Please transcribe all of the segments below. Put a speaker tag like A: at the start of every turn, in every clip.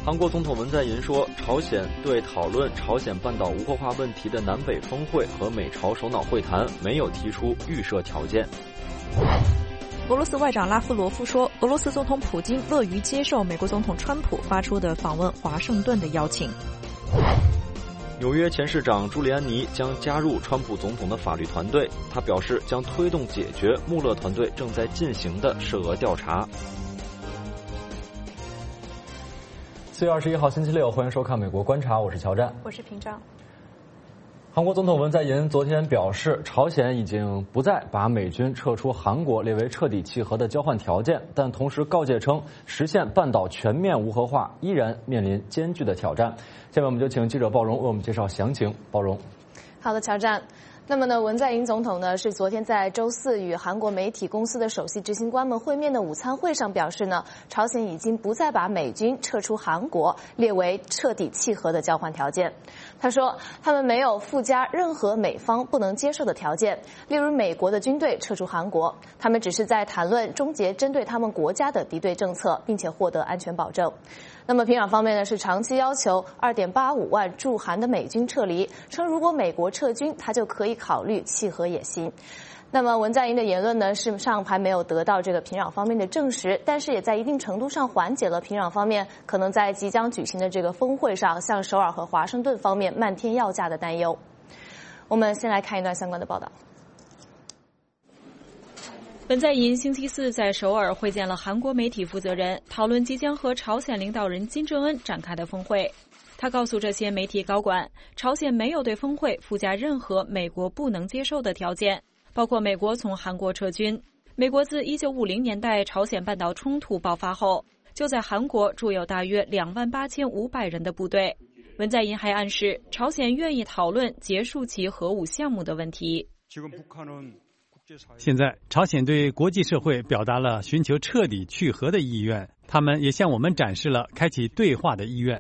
A: 韩国总统文在寅说，朝鲜对讨论朝鲜半岛无核化问题的南北峰会和美朝首脑会谈没有提出预设条件。
B: 俄罗斯外长拉夫罗夫说，俄罗斯总统普京乐于接受美国总统川普发出的访问华盛顿的邀请。
A: 纽约前市长朱利安尼将加入川普总统的法律团队，他表示将推动解决穆勒团队正在进行的涉俄调查。4月21号星期六，欢迎收看《美国观察》，我是乔战，
B: 我是平章。
A: 韩国总统文在寅昨天表示，朝鲜已经不再把美军撤出韩国列为彻底契合的交换条件，但同时告诫称，实现半岛全面无核化依然面临艰巨的挑战。下面我们就请记者鲍荣为我们介绍详情。鲍荣，
C: 好的，乔战。那么呢，文在寅总统呢是昨天在周四与韩国媒体公司的首席执行官们会面的午餐会上表示呢，朝鲜已经不再把美军撤出韩国列为彻底契合的交换条件。他说，他们没有附加任何美方不能接受的条件，例如美国的军队撤出韩国，他们只是在谈论终结针对他们国家的敌对政策，并且获得安全保证。那么平壤方面呢是长期要求2.85万驻韩的美军撤离，称如果美国撤军，他就可以考虑契合也行。那么文在寅的言论呢是上还没有得到这个平壤方面的证实，但是也在一定程度上缓解了平壤方面可能在即将举行的这个峰会上向首尔和华盛顿方面漫天要价的担忧。我们先来看一段相关的报道。
D: 文在寅星期四在首尔会见了韩国媒体负责人，讨论即将和朝鲜领导人金正恩展开的峰会。他告诉这些媒体高管，朝鲜没有对峰会附加任何美国不能接受的条件，包括美国从韩国撤军。美国自1950年代朝鲜半岛冲突爆发后，就在韩国驻有大约28500人的部队。文在寅还暗示，朝鲜愿意讨论结束其核武项目的问题。
E: 现在，朝鲜对国际社会表达了寻求彻底去核的意愿，他们也向我们展示了开启对话的意愿。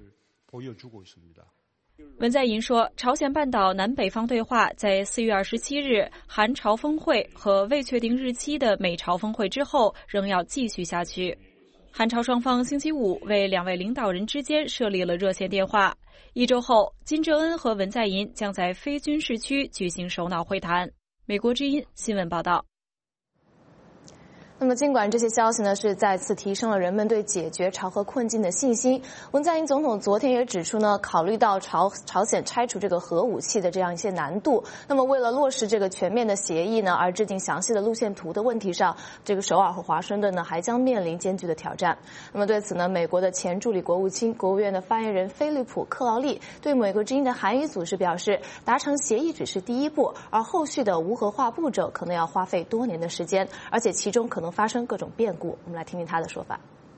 D: 文在寅说，朝鲜半岛南北方对话在4月27日韩朝峰会和未确定日期的美朝峰会之后仍要继续下去。韩朝双方星期五为两位领导人之间设立了热线电话。1周后，金正恩和文在寅将在非军事区举行首脑会谈。美国之音新闻报道。
C: 那么尽管这些消息呢是再次提升了人们对解决朝核困境的信心，文在寅总统昨天也指出呢，考虑到朝鲜拆除这个核武器的这样一些难度，那么为了落实这个全面的协议呢而制定详细的路线图的问题上，这个首尔和华盛顿呢还将面临艰巨的挑战。那么对此呢，美国的前助理国务卿、国务院的发言人菲利普·克劳利对美国之音的韩语组织表示，达成协议只是第一步，而后续的无核化步骤可能要花费多年的时间，而且其中可能发生各种变故。我们来听听他的说法。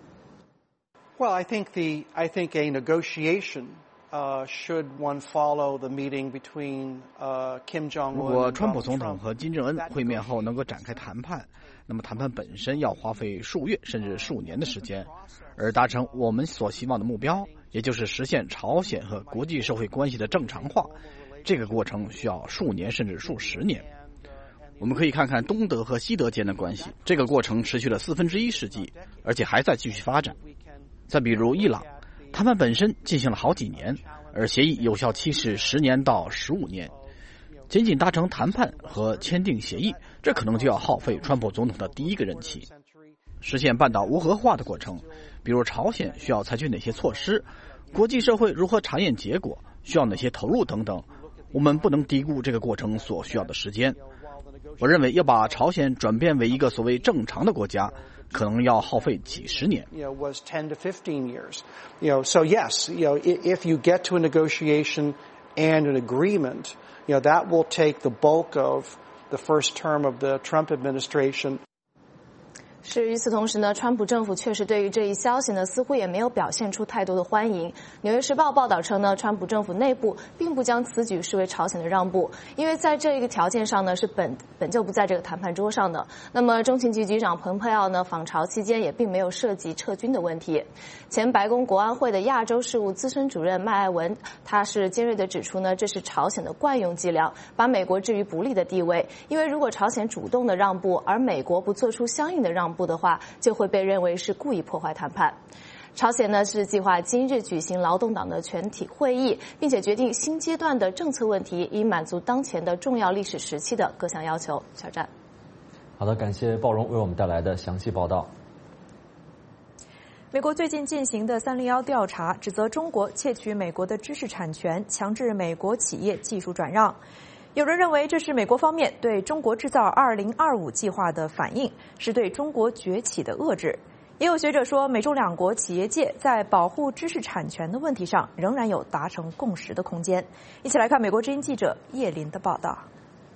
F: Well, I think a negotiation should one follow the meeting between Kim Jong-un.
G: 如果川普总统和金正恩会面后能够展开谈判，那么谈判本身要花费数月甚至数年的时间，而达成我们所希望的目标，也就是实现朝鲜和国际社会关系的正常化，这个过程需要数年甚至数十年。我们可以看看东德和西德间的关系，这个过程持续了1/4世纪，而且还在继续发展。再比如伊朗，谈判本身进行了好几年，而协议有效期是10年到15年。仅仅达成谈判和签订协议，这可能就要耗费川普总统的第一个任期。实现半岛无核化的过程，比如朝鲜需要采取哪些措施，国际社会如何查验结果，需要哪些投入等等，我们不能低估这个过程所需要的时间。我认为要把朝鲜转变为一个所谓正常的国家，可能要耗费几十年。
F: Was 10 to 15 years. So yes, if you get to a negotiation and an agreement, that will take the bulk of the first term of the Trump administration.
C: 是，与此同时呢，川普政府确实对于这一消息呢，似乎也没有表现出太多的欢迎。纽约时报报道称呢，川普政府内部并不将此举视为朝鲜的让步，因为在这一个条件上呢，是本就不在这个谈判桌上的。那么，中情局局长蓬佩奥呢，访朝期间也并没有涉及撤军的问题。前白宫国安会的亚洲事务资深主任麦艾文，他是尖锐地指出呢，这是朝鲜的惯用伎俩，把美国置于不利的地位。因为如果朝鲜主动的让步，而美国不做出相应的让步的话，就会被认为是故意破坏谈判。 朝鲜呢是计划今日举行劳动党的全体会议，并且决定新阶段的政策问题，以满足当前的重要历史时期的各项要求。小战。
A: 好的，感谢鲍荣为我们带来的详细报道。
B: 美国最近进行的301调查指责中国窃取美国的知识产权，强制美国企业技术转让。有人认为这是美国方面对中国制造2025计划的反应，是对中国崛起的遏制。也有学者说，美中两国企业界在保护知识产权的问题上仍然有达成共识的空间。一起来看美国之音记者叶林的报道。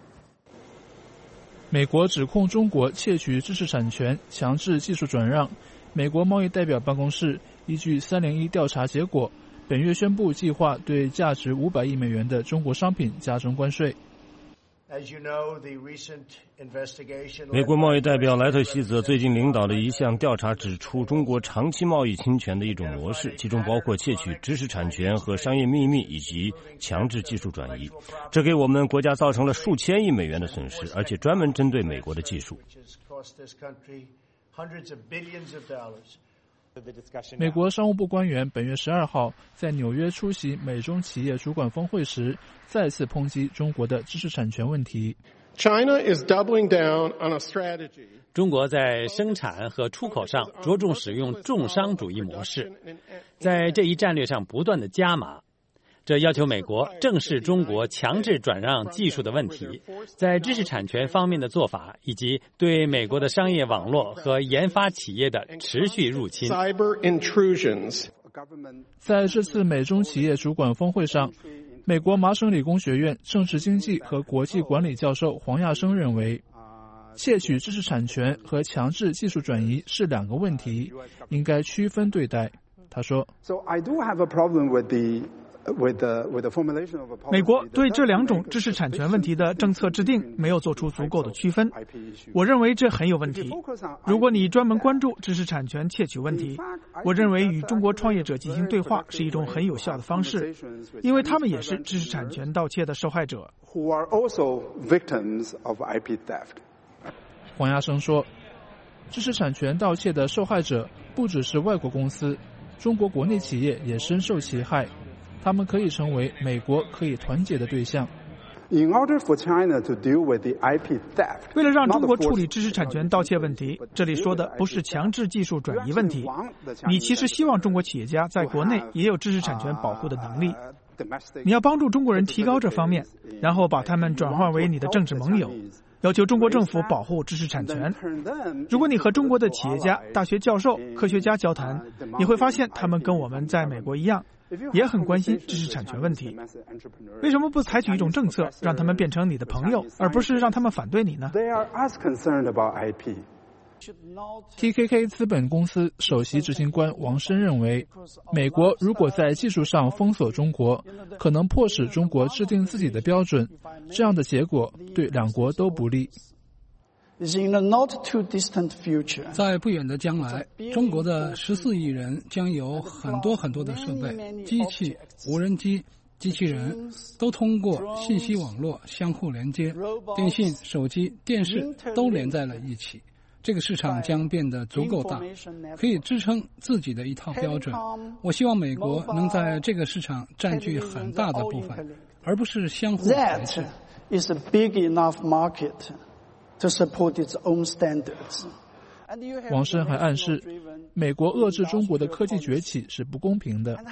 H: 美国指控中国窃取知识产权，强制技术转让。美国贸易代表办公室依据301调查结果，本月宣布计划对价值500亿美元的中国商品加征关税。
I: 美国贸易代表莱特希泽最近领导的一项调查指出，中国长期贸易侵权的一种模式，其中包括窃取知识产权和商业秘密，以及强制技术转移。这给我们国家造成了数千亿美元的损失，而且专门针对美国的技术。
H: 美国商务部官员本月12号在纽约出席美中企业主管峰会时，再次抨击中国的知识产权问题。
E: 中国在生产和出口上着重使用重商主义模式，在这一战略上不断的加码。这要求美国正视中国强制转让技术的问题，在知识产权方面的做法，以及对美国的商业网络和研发企业的持续入侵。
H: 在这次美中企业主管峰会上，美国麻省理工学院政治经济和国际管理教授黄亚生认为，窃取知识产权和强制技术转移是两个问题，应该区分对待。他说，
J: 美国对这两种知识产权问题的政策制定没有做出足够的区分，我认为这很有问题。如果你专门关注知识产权窃取问题，我认为与中国创业者进行对话是一种很有效的方式，因为他们也是知识产权盗窃的受害者。
H: 黄亚生说，知识产权盗窃的受害者不只是外国公司，中国国内企业也深受其害。他们可以成为美国可以团结的对象。
J: 为了让中国处理知识产权盗窃问题，这里说的不是强制技术转移问题。你其实希望中国企业家在国内也有知识产权保护的能力。你要帮助中国人提高这方面，然后把他们转化为你的政治盟友，要求中国政府保护知识产权。如果你和中国的企业家、大学教授、科学家交谈，你会发现他们跟我们在美国一样，也很关心知识产权问题。为什么不采取一种政策，让他们变成你的朋友，而不是让他们反对你呢？
H: TKK 资本公司首席执行官王申认为，美国如果在技术上封锁中国，可能迫使中国制定自己的标准，这样的结果对两国都不利。
K: 在不远的将来，中国的14亿人将有很多的设备、机器、无人机、机器人都通过信息网络相互连接，电信、手机、电视都连在了一起。这个市场将变得足够大，可以支撑自己的一套标准。我希望美国能在这个市场占据很大的部分，而不是相互排斥。
H: 王申还暗示，美国遏制中国的科技崛起是不公平的。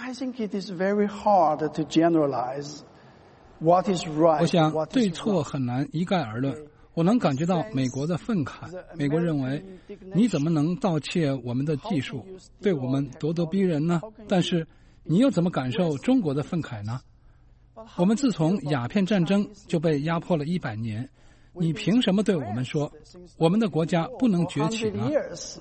K: 我想对错很难一概而论。我能感觉到美国的愤慨。美国认为，你怎么能盗窃我们的技术，对我们咄咄逼人呢？但是，你又怎么感受中国的愤慨呢？我们自从鸦片战争就被压迫了100年，你凭什么对我们说，我们的国家不能崛起呢？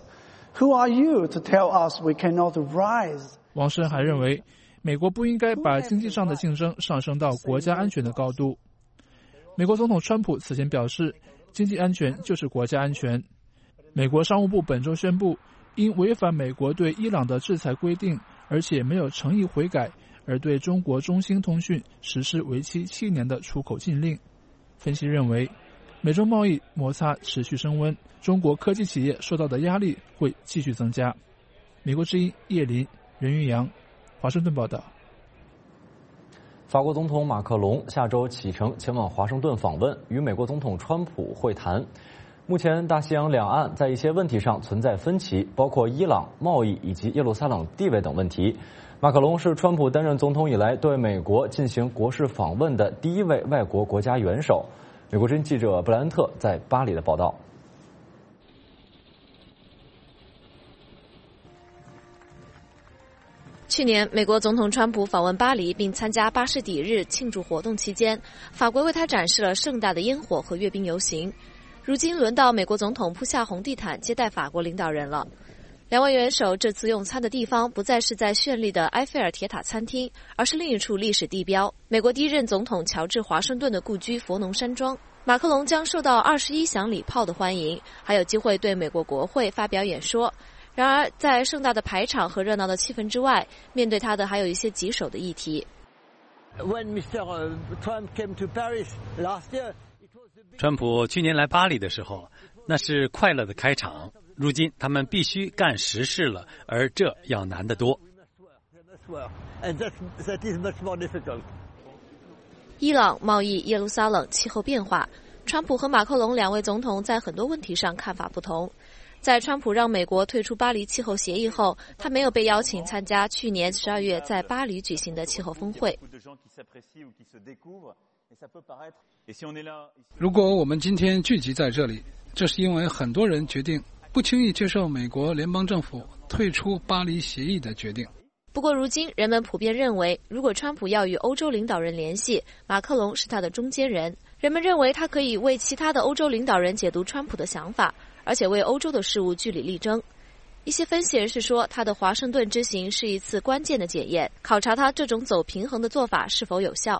H: 王申还认为，美国不应该把经济上的竞争上升到国家安全的高度。美国总统川普此前表示，经济安全就是国家安全。美国商务部本周宣布，因违反美国对伊朗的制裁规定，而且没有诚意悔改，而对中国中兴通讯实施为期7年的出口禁令。分析认为，美中贸易摩擦持续升温，中国科技企业受到的压力会继续增加。 美国之音叶林、任云阳，华盛顿报道。
A: 法国总统马克龙下周启程前往华盛顿访问，与美国总统川普会谈。目前大西洋两岸在一些问题上存在分歧，包括伊朗、贸易以及耶路撒冷地位等问题。马克龙是川普担任总统以来对美国进行国事访问的第一位外国国家元首。美国之音记者布莱恩特在巴黎的报道。
C: 去年，美国总统川普访问巴黎并参加巴士底日庆祝活动期间，法国为他展示了盛大的烟火和阅兵游行。如今轮到美国总统铺下红地毯接待法国领导人了。两位元首这次用餐的地方不再是在绚丽的埃菲尔铁塔餐厅，而是另一处历史地标——美国第一任总统乔治·华盛顿的故居佛农山庄。马克龙将受到21响礼炮的欢迎，还有机会对美国国会发表演说。然而，在盛大的排场和热闹的气氛之外，面对他的还有一些棘手的议题。
E: 川普去年来巴黎的时候，那是快乐的开场。如今他们必须干实事了，而这要难得多。
C: 伊朗、贸易、耶路撒冷、气候变化，川普和马克龙两位总统在很多问题上看法不同。在川普让美国退出巴黎气候协议后，他没有被邀请参加去年12月在巴黎举行的气候峰会。
K: 如果我们今天聚集在这里，这是因为很多人决定不轻易接受美国联邦政府退出巴黎协议的决定。
C: 不过如今人们普遍认为，如果川普要与欧洲领导人联系，马克龙是他的中间人。人们认为他可以为其他的欧洲领导人解读川普的想法，而且为欧洲的事务据理力争。一些分析人士说，他的华盛顿之行是一次关键的检验，考察他这种走平衡的做法是否有效。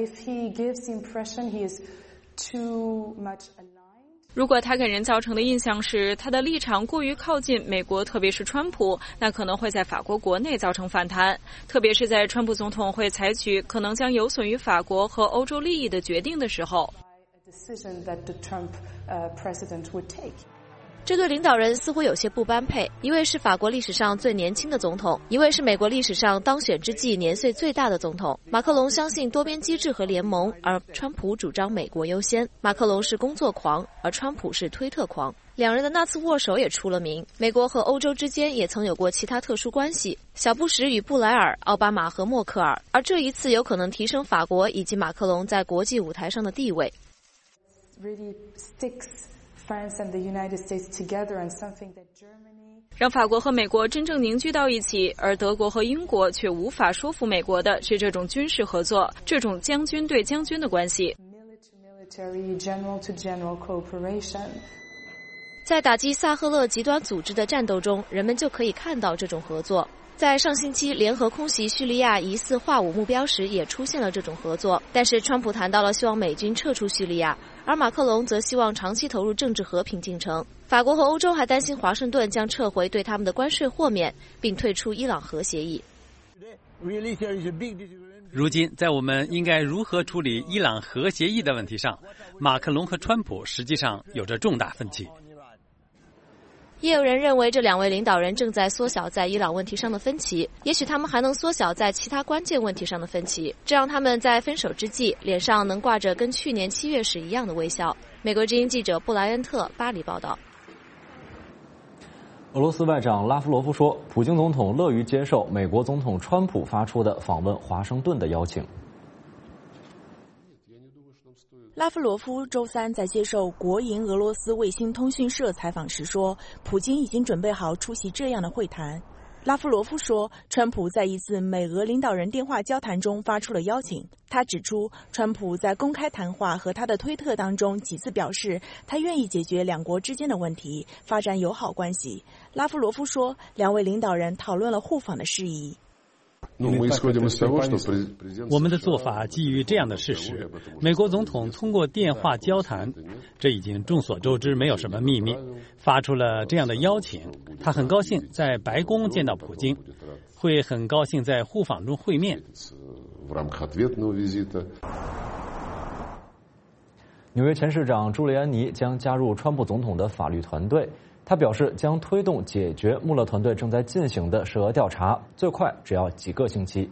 D: 如果他给人造成的印象是他的立场过于靠近美国，特别是川普，那可能会在法国国内造成反弹，特别是在川普总统会采取可能将有损于法国和欧洲利益的决定的时候。
C: 这对领导人似乎有些不般配，一位是法国历史上最年轻的总统，一位是美国历史上当选之际年岁最大的总统。马克龙相信多边机制和联盟，而川普主张美国优先。马克龙是工作狂，而川普是推特狂。两人的那次握手也出了名，美国和欧洲之间也曾有过其他特殊关系，小布什与布莱尔，奥巴马和默克尔，而这一次有可能提升法国以及马克龙在国际舞台上的地位。
D: 让法国和美国真正凝聚到一起，而德国和英国却无法说服美国的是这种军事合作，这种将军对将军的关系。
C: 在打击萨赫勒极端组织的战斗中，人们就可以看到这种合作。在上星期联合空袭叙利亚疑似化武目标时，也出现了这种合作。但是川普谈到了希望美军撤出叙利亚，而马克龙则希望长期投入政治和平进程。法国和欧洲还担心华盛顿将撤回对他们的关税豁免，并退出伊朗核协议。
E: 如今，在我们应该如何处理伊朗核协议的问题上，马克龙和川普实际上有着重大分歧。
C: 也有人认为这两位领导人正在缩小在伊朗问题上的分歧，也许他们还能缩小在其他关键问题上的分歧，这让他们在分手之际脸上能挂着跟去年7月时一样的微笑。美国之音记者布莱恩特巴黎报道。
A: 俄罗斯外长拉夫罗夫说，普京总统乐于接受美国总统川普发出的访问华盛顿的邀请。
L: 拉夫罗夫周三在接受国营俄罗斯卫星通讯社采访时说，普京已经准备好出席这样的会谈。拉夫罗夫说，川普在一次美俄领导人电话交谈中发出了邀请。他指出，川普在公开谈话和他的推特当中几次表示，他愿意解决两国之间的问题，发展友好关系。拉夫罗夫说，两位领导人讨论了互访的事宜。
E: 我们的做法基于这样的事实：美国总统通过电话交谈，这已经众所周知，没有什么秘密，发出了这样的邀请。他很高兴在白宫见到普京，会很高兴在互访中会面。
A: 纽约前市长朱利安尼将加入川普总统的法律团队。 他表示将推动解决穆勒团队正在进行的涉俄调查，最快只要几个星期。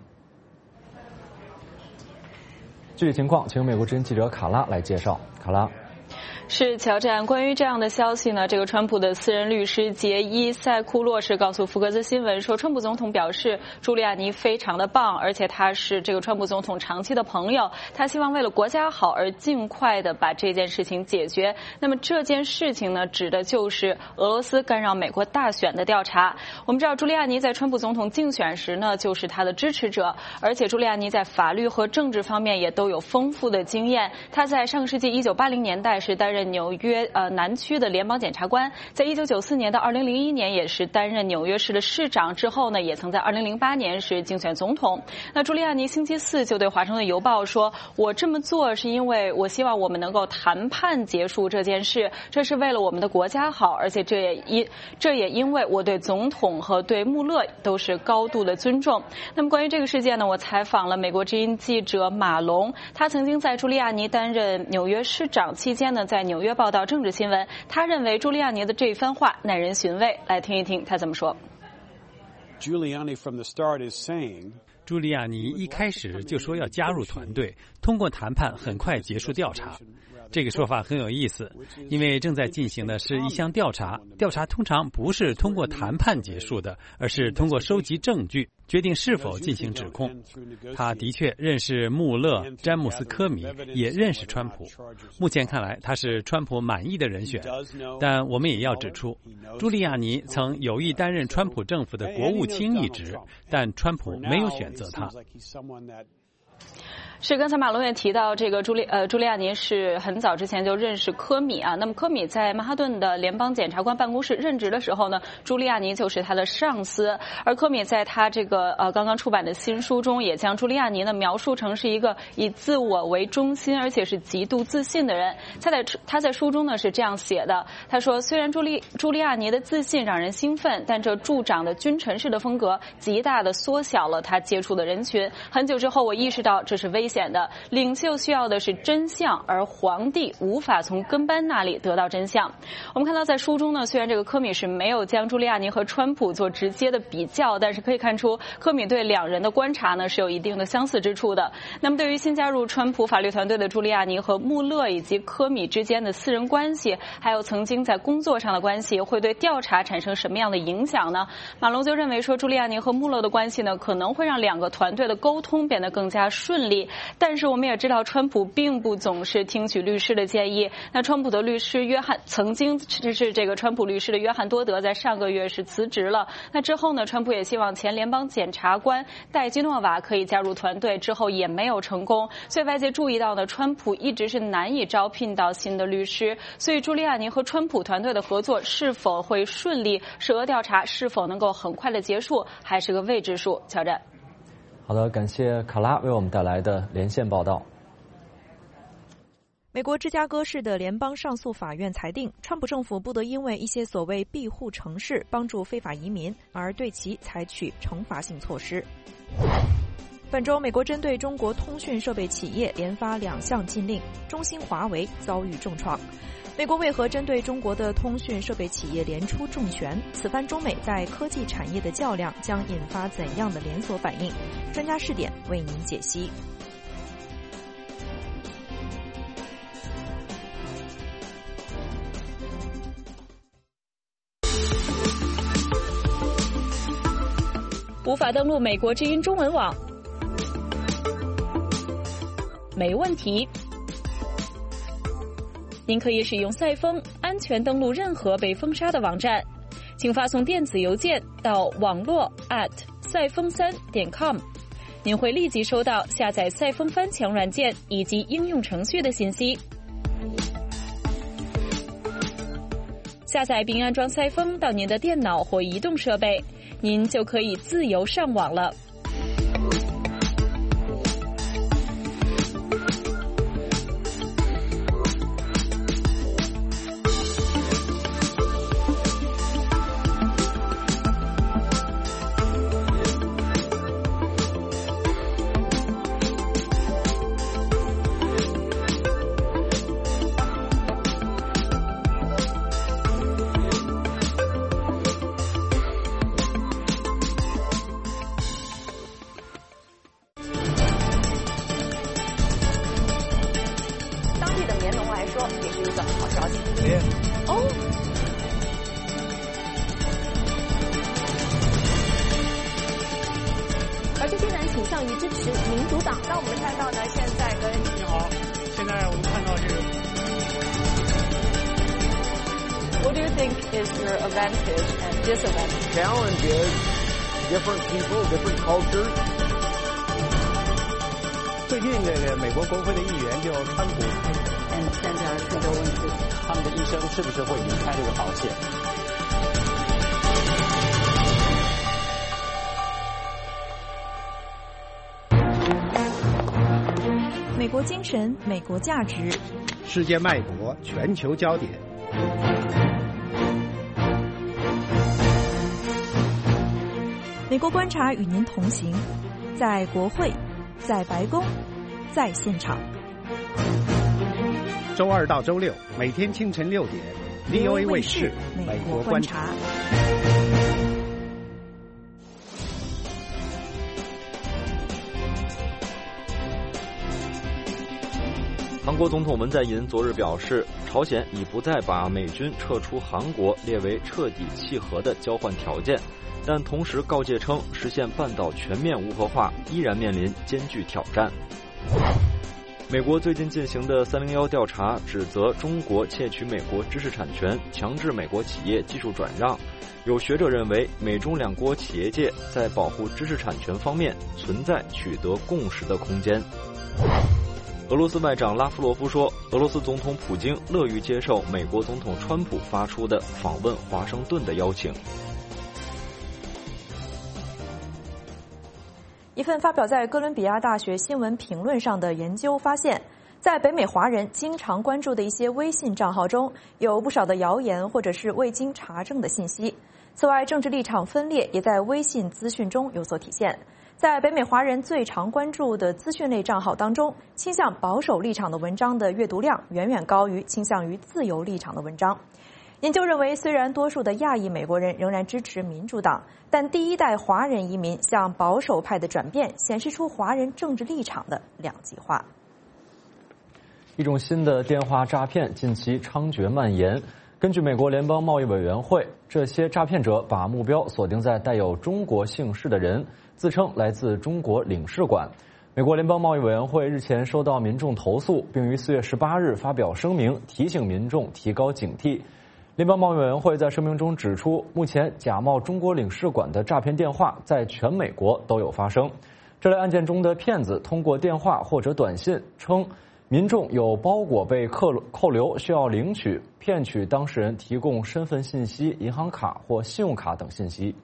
A: 具体情况，请美国之音记者卡拉来介绍。卡拉。
D: 是乔战，关于这样的消息呢，这个川普的私人律师杰伊·塞库洛是告诉福克斯新闻说，川普总统表示朱利亚尼非常的棒，而且他是这个川普总统长期的朋友，他希望为了国家好而尽快的把这件事情解决。那么这件事情呢，指的就是俄罗斯干扰美国大选的调查。我们知道朱利亚尼在川普总统竞选时呢，就是他的支持者，而且朱利亚尼在法律和政治方面也都有丰富的经验。他在上个世纪1980年代是担任纽约南区的联邦检察官，在1994年到2001年也是担任纽约市的市长，之后呢也曾在2008年是竞选总统。那朱利亚尼星期四就对华盛顿邮报说，我这么做是因为我希望我们能够谈判结束这件事，这是为了我们的国家好，而且这也因为我对总统和对穆勒都是高度的尊重。那么关于这个事件呢，我采访了美国之音记者马龙，他曾经在朱利亚尼担任纽约市长期间呢，在纽约报道政治新闻，他认为朱利亚尼的这一番话耐人寻味，来听一听他怎么说。
E: 朱利亚尼一开始就说要加入团队，通过谈判很快结束调查。这个说法很有意思，因为正在进行的是一项调查，调查通常不是通过谈判结束的，而是通过收集证据决定是否进行指控。他的确认识穆勒、詹姆斯·科米，也认识川普。目前看来，他是川普满意的人选。但我们也要指出，朱利亚尼曾有意担任川普政府的国务卿一职，但川普没有选择他。
D: 是，刚才马龙也提到，这个朱利亚尼是很早之前就认识科米啊。那么科米在曼哈顿的联邦检察官办公室任职的时候呢，朱利亚尼就是他的上司。而科米在他这个刚刚出版的新书中，也将朱利亚尼呢描述成是一个以自我为中心，而且是极度自信的人。他在书中呢是这样写的，他说，虽然朱利亚尼的自信让人兴奋，但这助长的君臣式的风格极大的缩小了他接触的人群。很久之后，我意识到这是危险的，领袖需要的是真相，而皇帝无法从跟班那里得到真相。我们看到在书中呢，虽然这个科米是没有将朱利亚尼和川普做直接的比较，但是可以看出科米对两人的观察呢是有一定的相似之处的。那么对于新加入川普法律团队的朱利亚尼和穆勒以及科米之间的私人关系，还有曾经在工作上的关系，会对调查产生什么样的影响呢？马龙就认为说，朱利亚尼和穆勒的关系呢，可能会让两个团队的沟通变得更加顺利。但是我们也知道，川普并不总是听取律师的建议。那川普的律师曾经是这个川普律师的约翰多德，在上个月是辞职了。那之后呢，川普也希望前联邦检察官戴基诺瓦可以加入团队，之后也没有成功。所以外界注意到呢，川普一直是难以招聘到新的律师。所以朱利亚尼和川普团队的合作是否会顺利，涉俄调查是否能够很快的结束，还是个未知数。乔战。
A: 好的，感谢卡拉为我们带来的连线报道。
B: 美国芝加哥市的联邦上诉法院裁定，川普政府不得因为一些所谓庇护城市帮助非法移民而对其采取惩罚性措施。本周，美国针对中国通讯设备企业连发2项禁令，中兴、华为遭遇重创。美国为何针对中国的通讯设备企业连出重拳？此番中美在科技产业的较量将引发怎样的连锁反应？专家视点为您解析。
D: 无法登录美国之音中文网？没问题。您可以使用赛风安全登录任何被封杀的网站，请发送电子邮件到网络@赛风3.com，您会立即收到下载赛风翻墙软件以及应用程序的信息。下载并安装赛风到您的电脑或移动设备，您就可以自由上网了。
B: 济的棉农来说，也是一个好消息。而这些人倾向于支持民主党。那我们看到呢，现在跟
M: 你好，现在我们看到这个。
B: What do you think is your advantage and disadvantage?
N: Challenge is different people, different cultures.
M: 最近这个美国国会的议员就川普，
O: 现在是个问题，
M: 他们的医生是不是会离开这个保险？
B: 美国精神，美国价值，
P: 世界脉搏，全球焦点。
B: 美国观察与您同行，在国会，在白宫，在现场。
P: 周二到周六，每天清晨6点 ，VOA 卫视美国观察。
A: 韩国总统文在寅昨日表示，朝鲜已不再把美军撤出韩国列为彻底契合的交换条件，但同时告诫称，实现半岛全面无核化依然面临艰巨挑战。美国最近进行的301调查指责中国窃取美国知识产权，强制美国企业技术转让。有学者认为，美中两国企业界在保护知识产权方面存在取得共识的空间。俄罗斯外长拉夫罗夫说，俄罗斯总统普京乐于接受美国总统川普发出的访问华盛顿的邀请。
B: 一份发表在哥伦比亚大学新闻评论上的研究发现，在北美华人经常关注的一些微信账号中，有不少的谣言或者是未经查证的信息。此外，政治立场分裂也在微信资讯中有所体现。在北美华人最常关注的资讯类账号当中，倾向保守立场的文章的阅读量远远高于倾向于自由立场的文章。研究认为，虽然多数的亚裔美国人仍然支持民主党，但第一代华人移民向保守派的转变显示出华人政治立场的两极化。
A: 一种新的电话诈骗近期猖獗蔓延。根据美国联邦贸易委员会，这些诈骗者把目标锁定在带有中国姓氏的人，自称来自中国领事馆。美国联邦贸易委员会日前收到民众投诉，并于4月18日发表声明，提醒民众提高警惕。联邦贸易委员会在声明中指出，目前假冒中国领事馆的诈骗电话在全美国都有发生。这类案件中的骗子通过电话或者短信称民众有包裹被扣留需要领取，骗取当事人提供身份信息、银行卡或信用卡等信息。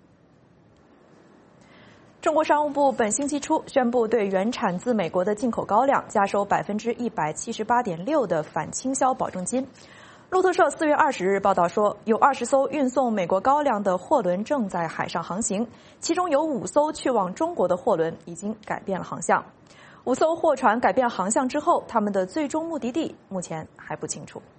B: 中国商务部本星期初宣布，对原产自美国的进口高粱加收178.6%的反倾销保证金。路透社4月20日报道说，有20艘运送美国高粱的货轮正在海上航行，其中有5艘去往中国的货轮已经改变了航向。5艘货船改变航向之后，他们的最终目的地目前还不清楚。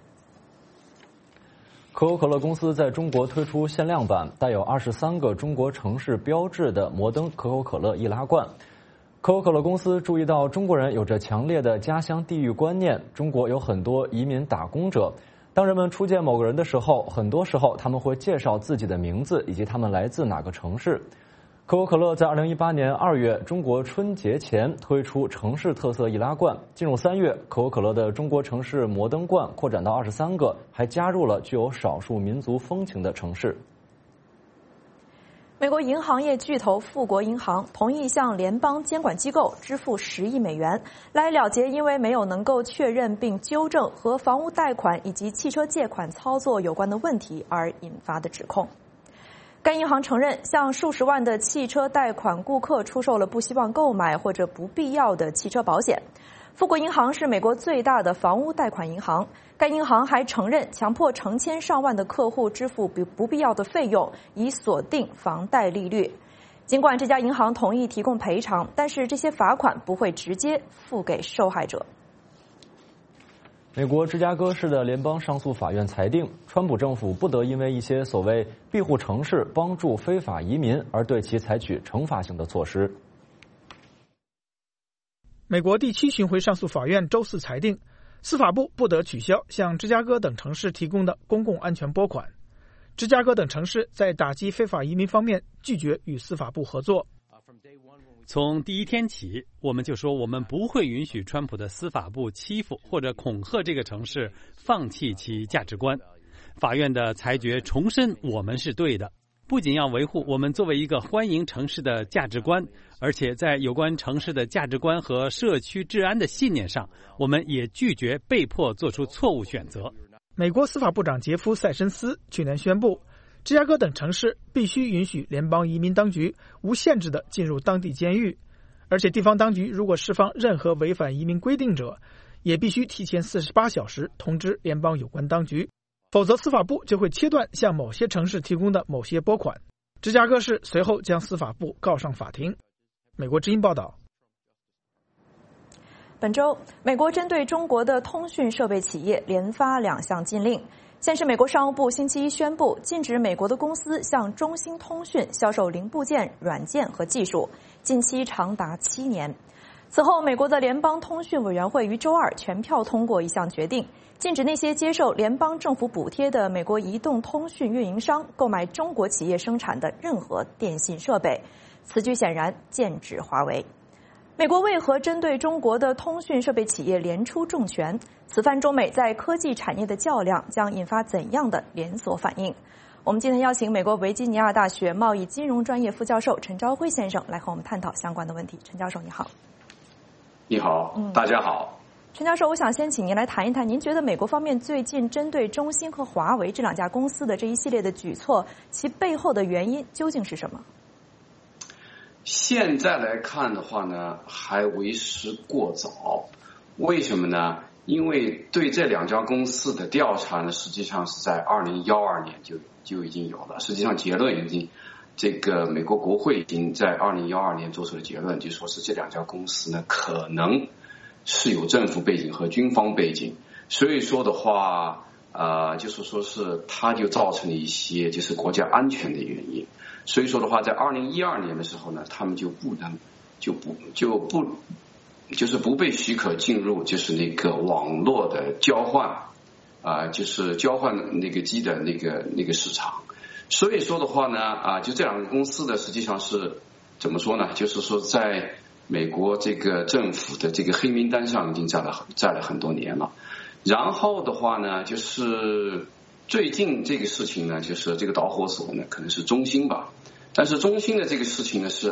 A: 可口可乐公司在中国推出限量版带有23个中国城市标志的摩登可口可乐易拉罐。可口可乐公司注意到中国人有着强烈的家乡地域观念，中国有很多移民打工者。当人们初见某个人的时候，很多时候他们会介绍自己的名字以及他们来自哪个城市。可口可乐在2018年2月中国春节前推出城市特色易拉罐，进入3月，可口可乐的中国城市摩登罐扩展到23个，还加入了具有少数民族风情的城市。
B: 美国银行业巨头富国银行同意向联邦监管机构支付10亿美元，来了结因为没有能够确认并纠正和房屋贷款以及汽车借款操作有关的问题而引发的指控。该银行承认向数十万的汽车贷款顾客出售了不希望购买或者不必要的汽车保险。富国银行是美国最大的房屋贷款银行，该银行还承认强迫成千上万的客户支付不必要的费用，以锁定房贷利率。尽管这家银行同意提供赔偿，但是这些罚款不会直接付给受害者。
A: 美国芝加哥市的联邦上诉法院裁定，川普政府不得因为一些所谓庇护城市帮助非法移民而对其采取惩罚性的措施。
J: 美国第7巡回上诉法院周四裁定， 司法部不得取消向芝加哥等城市提供的公共安全拨款。芝加哥等城市在打击非法移民方面拒绝与司法部合作。
E: 从第一天起，我们就说我们不会允许川普的司法部欺负或者恐吓这个城市放弃其价值观。法院的裁决重申我们是对的，不仅要维护我们作为一个欢迎城市的价值观，而且在有关城市的价值观和社区治安的信念上，我们也拒绝被迫做出错误选择。
J: 美国司法部长杰夫·塞申斯去年宣布，芝加哥等城市必须允许联邦移民当局无限制地进入当地监狱，而且地方当局如果释放任何违反移民规定者，也必须提前48小时通知联邦有关当局，否则司法部就会切断向某些城市提供的某些拨款。芝加哥市随后将司法部告上法庭。美国之音报道。
B: 本周，美国针对中国的通讯设备企业连发2项禁令。先是美国商务部星期一宣布，禁止美国的公司向中兴通讯销售零部件、软件和技术，禁期长达7年。此后，美国的联邦通讯委员会于周二全票通过一项决定，禁止那些接受联邦政府补贴的美国移动通讯运营商购买中国企业生产的任何电信设备。此举显然剑指华为。美国为何针对中国的通讯设备企业连出重拳？此番中美在科技产业的较量将引发怎样的连锁反应？我们今天邀请美国维吉尼亚大学贸易金融专业副教授陈朝晖先生来和我们探讨相关的问题。陈教授你好。
Q: 你好，大家好。
B: 陈教授，我想先请您来谈一谈，您觉得美国方面最近针对中兴和华为这2家公司的这一系列的举措，其背后的原因究竟是什么？
Q: 现在来看的话呢，还为时过早。为什么呢？因为对这2家公司的调查呢，实际上是在2012年就已经有了。实际上结论已经，这个美国国会已经在2012年做出了结论，就说是这2家公司呢可能是有政府背景和军方背景，所以说的话，就是说是它就造成了一些就是国家安全的原因。所以说的话，在2012年的时候呢，他们就不被许可进入就是那个网络的交换就是交换那个机的那个市场。所以说的话呢，就这2个公司的实际上是怎么说呢？就是说在美国这个政府的这个黑名单上已经在了很多年了。然后的话呢，就是最近这个事情呢，就是这个导火索呢，可能是中兴吧。但是中兴的这个事情呢，是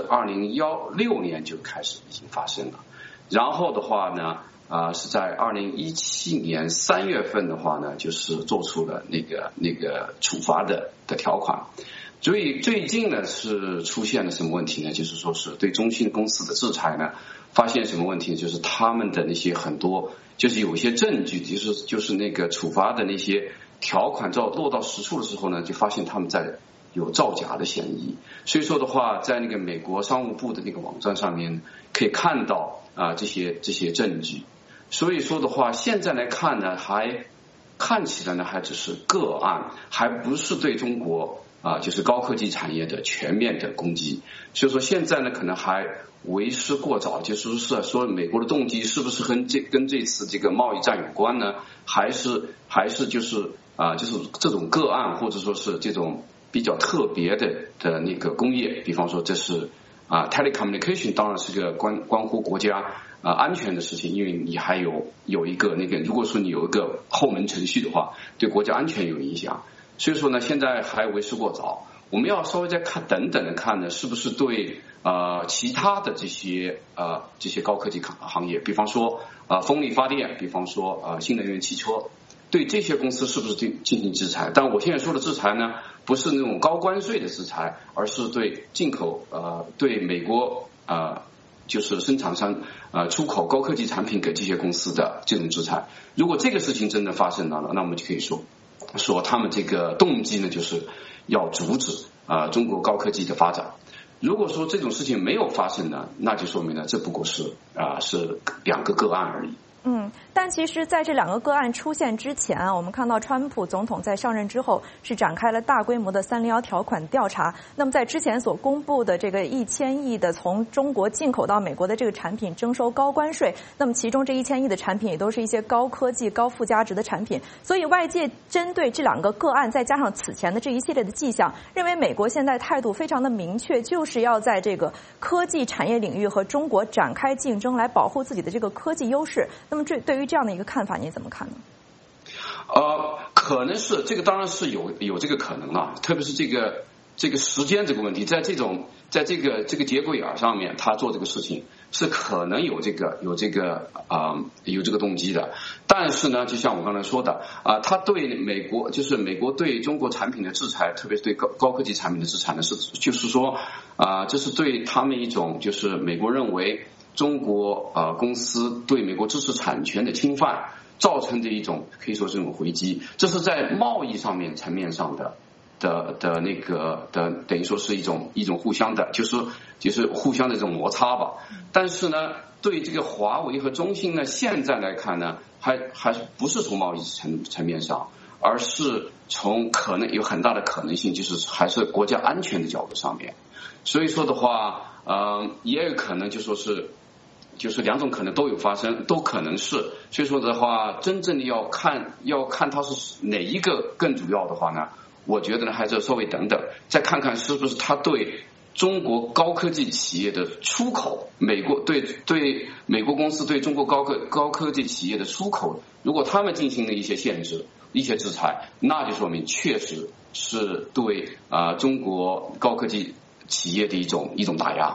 Q: 2016年就开始已经发生了。然后的话呢，是在2017年3月份的话呢，就是做出了那个处罚的条款。所以最近呢是出现了什么问题呢？就是说是对中兴公司的制裁呢，发现什么问题？就是他们的那些很多，就是有一些证据，就是那个处罚的那些条款落到实处的时候呢，就发现他们在有造假的嫌疑。所以说的话，在那个美国商务部的那个网站上面可以看到这些证据。所以说的话，现在来看呢，看起来呢还只是个案，还不是对中国就是高科技产业的全面的攻击。所以说现在呢可能还为时过早，就是说美国的动机是不是跟这次这个贸易战有关呢？还是就是这种个案，或者说是这种比较特别的那个工业，比方说这是telecommunication 当然是个关乎国家安全的事情，因为你还有一个那个，如果说你有一个后门程序的话，对国家安全有影响。所以说呢，现在还为时过早，我们要稍微再等等的看呢，是不是对其他的这些高科技行业，比方说风力发电，比方说新能源汽车，对这些公司是不是进行制裁？但我现在说的制裁呢，不是那种高关税的制裁，而是对进口对美国就是生产商出口高科技产品给这些公司的这种制裁。如果这个事情真的发生了，那我们就可以说他们这个动机呢，就是要阻止中国高科技的发展。如果说这种事情没有发生呢，那就说明呢，这不过是2个个案而已。
B: 但其实在这两个个案出现之前啊，我们看到川普总统在上任之后是展开了大规模的301条款调查。那么在之前所公布的这个1000亿的从中国进口到美国的这个产品征收高关税，那么其中这1000亿的产品也都是一些高科技、高附加值的产品。所以外界针对这两个个案，再加上此前的这一系列的迹象，认为美国现在态度非常的明确，就是要在这个科技产业领域和中国展开竞争，来保护自己的这个科技优势。那么对于这样的一个看法，你怎么看呢？
Q: 可能是这个，当然是有这个可能了，特别是这个时间这个问题，在这个节骨眼上面，他做这个事情是可能有这个动机的。但是呢，就像我刚才说的他对美国对中国产品的制裁，特别是对高科技产品的制裁呢，就是说这是对他们一种就是美国认为中国公司对美国知识产权的侵犯造成的一种可以说是一种回击，这是在贸易层面上的等于说是一种互相的，就是互相的这种摩擦吧。但是呢，对这个华为和中兴呢，现在来看呢，还不是从贸易层面上，而是从可能有很大的可能性，就是还是国家安全的角度上面。所以说的话，也有可能就是两种可能都有发生，都可能是。所以说的话，真正的要看它是哪一个更主要的话呢，我觉得呢还是稍微等等，再看看是不是它对中国高科技企业的出口，对美国公司对中国高科技企业的出口，如果他们进行了一些限制、一些制裁，那就说明确实是对中国高科技企业的一种打压。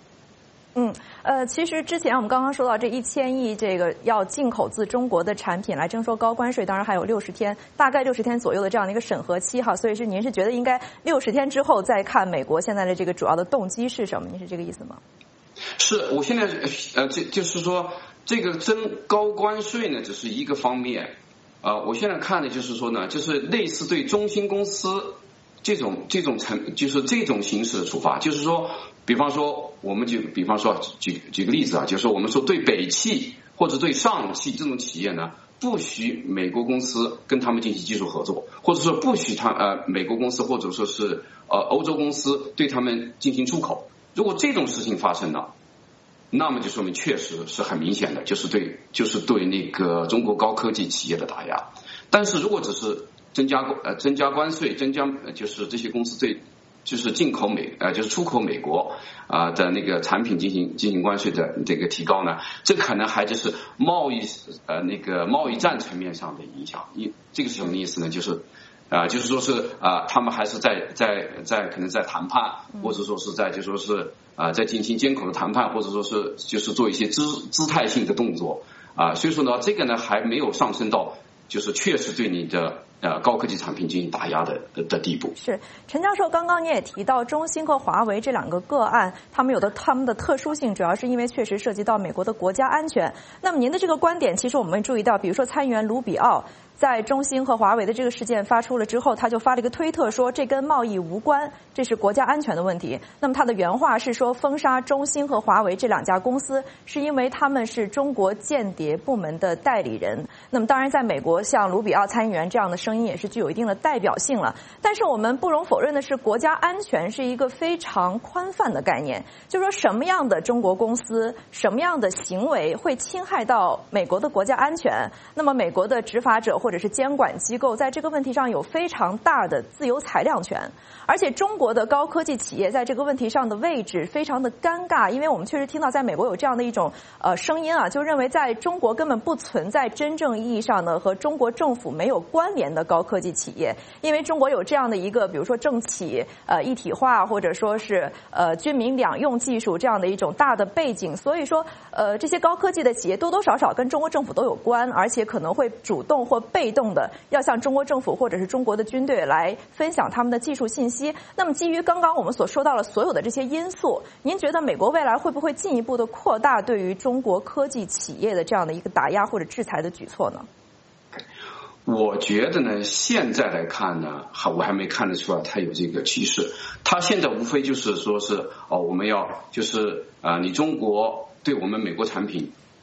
B: 其实之前我们刚刚说到这1000亿这个要进口自中国的产品来征收高关税，当然还有60天，大概60天左右的这样的一个审核期哈，所以您是觉得应该60天之后再看美国现在的这个主要的动机是什么？您是这个意思吗？
Q: 是，我现在就是说这个征高关税呢只是一个方面，我现在看的就是说呢，就是类似对中兴公司就是这种形式的处罚，就是说比方说举个例子就是说我们说对北汽或者对上汽这种企业呢，不许美国公司跟他们进行技术合作，或者说不许美国公司或者说是欧洲公司对他们进行出口。如果这种事情发生了，那么就说明确实是很明显的，就是对那个中国高科技企业的打压。但是如果只是增加关税，就是这些公司对就是进口就是出口美国的那个产品进行关税的这个提高呢，这可能还就是贸易战层面上的影响。这个是什么意思呢？就是说是他们还是在可能在谈判，或者说是在进行监口的谈判，或者说是就是做一些姿态性的动作所以说呢，这个呢还没有上升到就是确实对你的高科技产品进行打压的地步。
B: 是，陈教授，刚刚你也提到中兴和华为这两个个案，他们的特殊性，主要是因为确实涉及到美国的国家安全。那么您的这个观点，其实我们注意到，比如说参议员卢比奥在中兴和华为的这个事件发出了之后，他就发了一个推特说这跟贸易无关，这是国家安全的问题。那么他的原话是说，封杀中兴和华为这两家公司是因为他们是中国间谍部门的代理人。那么当然在美国，像卢比奥参议员这样的声音也是具有一定的代表性了。但是我们不容否认的是，国家安全是一个非常宽泛的概念，就是说什么样的中国公司，什么样的行为会侵害到美国的国家安全，那么美国的执法者或者是监管机构在这个问题上有非常大的自由裁量权。而且中国的高科技企业在这个问题上的位置非常的尴尬，因为我们确实听到在美国有这样的一种声音就认为在中国根本不存在真正意义上的和中国政府没有关联的高科技企业，因为中国有这样的一个比如说政企一体化，或者说是军民两用技术这样的一种大的背景，所以说这些高科技的企业多多少少跟中国政府都有关，而且可能会主动或被动的要向中国政府或者是中国的军队来分享他们的技术信息。那么基于刚刚我们所说到的所有的这些因素，您觉得美国未来会不会进一步的扩大对于中国科技企业的这样的一个打压或者制裁的举措呢？
Q: 我觉得呢，现在来看呢，我还没看得出来它有这个趋势。它现在无非就是说是我们要就是你中国对我们美国产品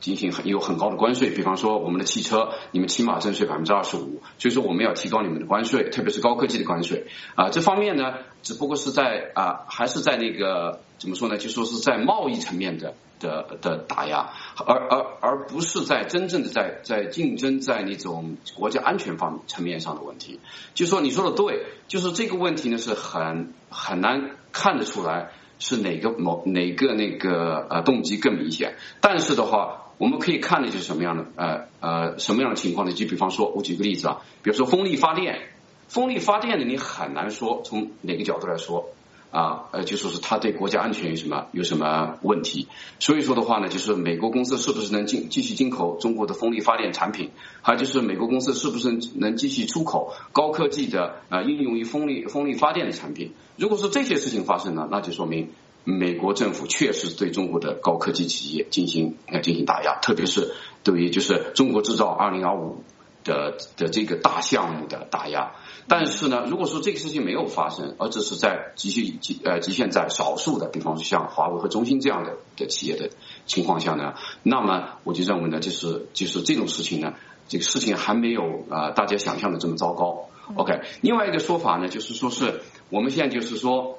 Q: 进行有很高的关税，比方说我们的汽车，你们起码征税25%，所以说我们要提高你们的关税，特别是高科技的关税这方面呢，只不过是在还是在那个怎么说呢，就说是在贸易层面的打压，而不是在真正的在竞争，在那种国家安全层面上的问题。就说你说的对，就是这个问题呢是很难看得出来是哪个那个动机更明显，但是的话。我们可以看的就是什么样的什么样的情况呢？就比方说，我举个例子比如说风力发电呢，你很难说从哪个角度来说就说是它对国家安全有什么问题。所以说的话呢，就是美国公司是不是能继续进口中国的风力发电产品，还有就是美国公司是不是能继续出口高科技的应用于风力发电的产品。如果是这些事情发生了，那就说明美国政府确实对中国的高科技企业进行打压，特别是对于就是中国制造2025的这个大项目的打压。但是呢，如果说这个事情没有发生，而只是在局限在少数的，比方说像华为和中兴这样的企业的情况下呢，那么我就认为呢，就是这种事情呢，这个事情还没有大家想象的这么糟糕。OK， 另外一个说法呢，就是说是我们现在就是说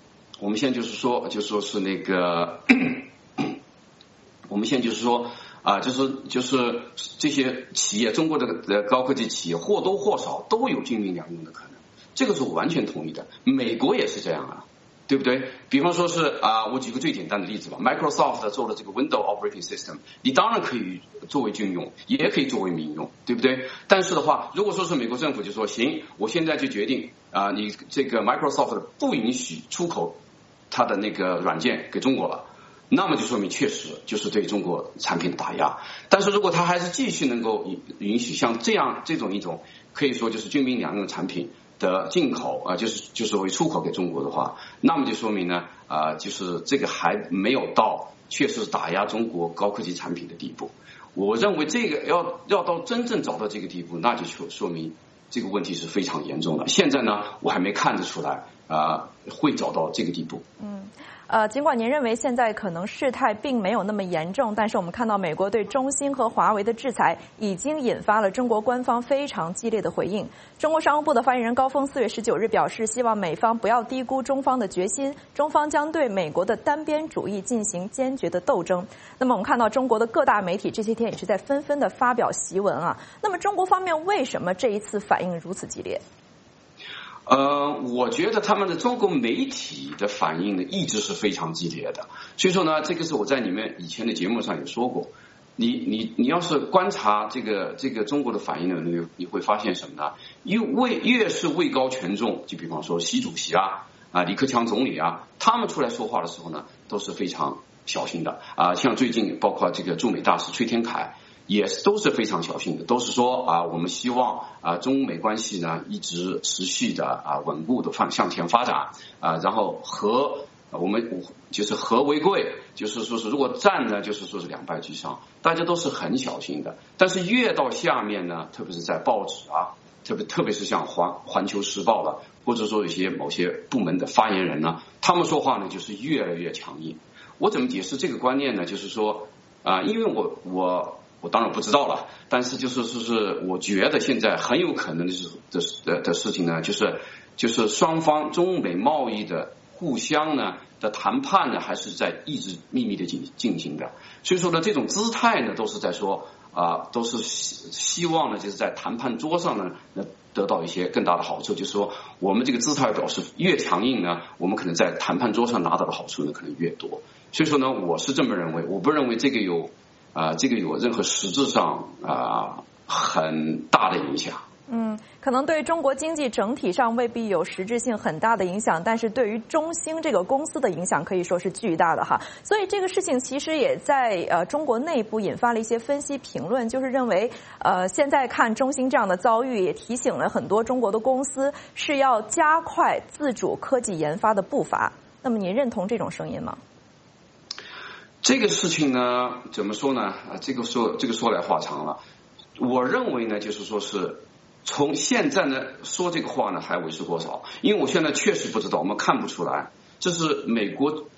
Q: 是那个，我们现在就是说就是这些企业，中国的高科技企业或多或少都有军民两用的可能，这个是我完全同意的。美国也是这样对不对？比方说是我举个最简单的例子吧 ，Microsoft 做的这个 Windows Operating System， 你当然可以作为军用，也可以作为民用，对不对？但是的话，如果说是美国政府就说行，我现在就决定你这个 Microsoft 不允许出口它的那个软件给中国了，那么就说明确实就是对中国产品的打压。但是如果它还是继续能够允许像这种一种可以说就是军民两用产品的进口就是为出口给中国的话，那么就说明呢就是这个还没有到确实打压中国高科技产品的地步。我认为这个要到真正找到这个地步，那就说明这个问题是非常严重的。现在呢，我还没看得出来会找到这个地步。
B: 尽管您认为现在可能事态并没有那么严重，但是我们看到美国对中兴和华为的制裁已经引发了中国官方非常激烈的回应。中国商务部的发言人高峰4月19日表示，希望美方不要低估中方的决心，中方将对美国的单边主义进行坚决的斗争。那么我们看到中国的各大媒体这些天也是在纷纷的发表檄文那么中国方面为什么这一次反应如此激烈？
Q: 我觉得他们的中国媒体的反应呢一直是非常激烈的，所以说呢，这个是我在你们以前的节目上也说过。你要是观察这个中国的反应呢，你会发现什么呢？越是位高权重，就比方说习主席李克强总理他们出来说话的时候呢，都是非常小心的像最近包括这个驻美大使崔天凯。也都是非常小心的，都是说我们希望中美关系呢一直持续的稳固的向前发展然后我们就是和为贵，就是说是如果战呢，就是说是两败俱伤，大家都是很小心的。但是越到下面呢，特别是在报纸特别是像环球时报了，或者说某些部门的发言人呢，他们说话呢就是越来越强硬。我怎么解释这个观念呢？就是说因为我当然不知道了，但是就是我觉得现在很有可能的事情呢，就是双方中美贸易的互相呢的谈判呢，还是在一直秘密的进行的。所以说呢，这种姿态呢，都是在说都是希望呢，就是在谈判桌上呢得到一些更大的好处。就是说，我们这个姿态表示越强硬呢，我们可能在谈判桌上拿到的好处呢可能越多。所以说呢，我是这么认为，我不认为这个有任何实质上很大的影响。
B: 可能对中国经济整体上未必有实质性很大的影响，但是对于中兴这个公司的影响可以说是巨大的所以这个事情其实也在中国内部引发了一些分析评论，就是认为现在看中兴这样的遭遇，也提醒了很多中国的公司是要加快自主科技研发的步伐。那么您认同这种声音吗？
Q: 这个事情呢，怎么说呢？这个说来话长了。我认为呢，就是说是从现在呢说这个话呢还为时过早，因为我现在确实不知道，我们看不出来，这是美国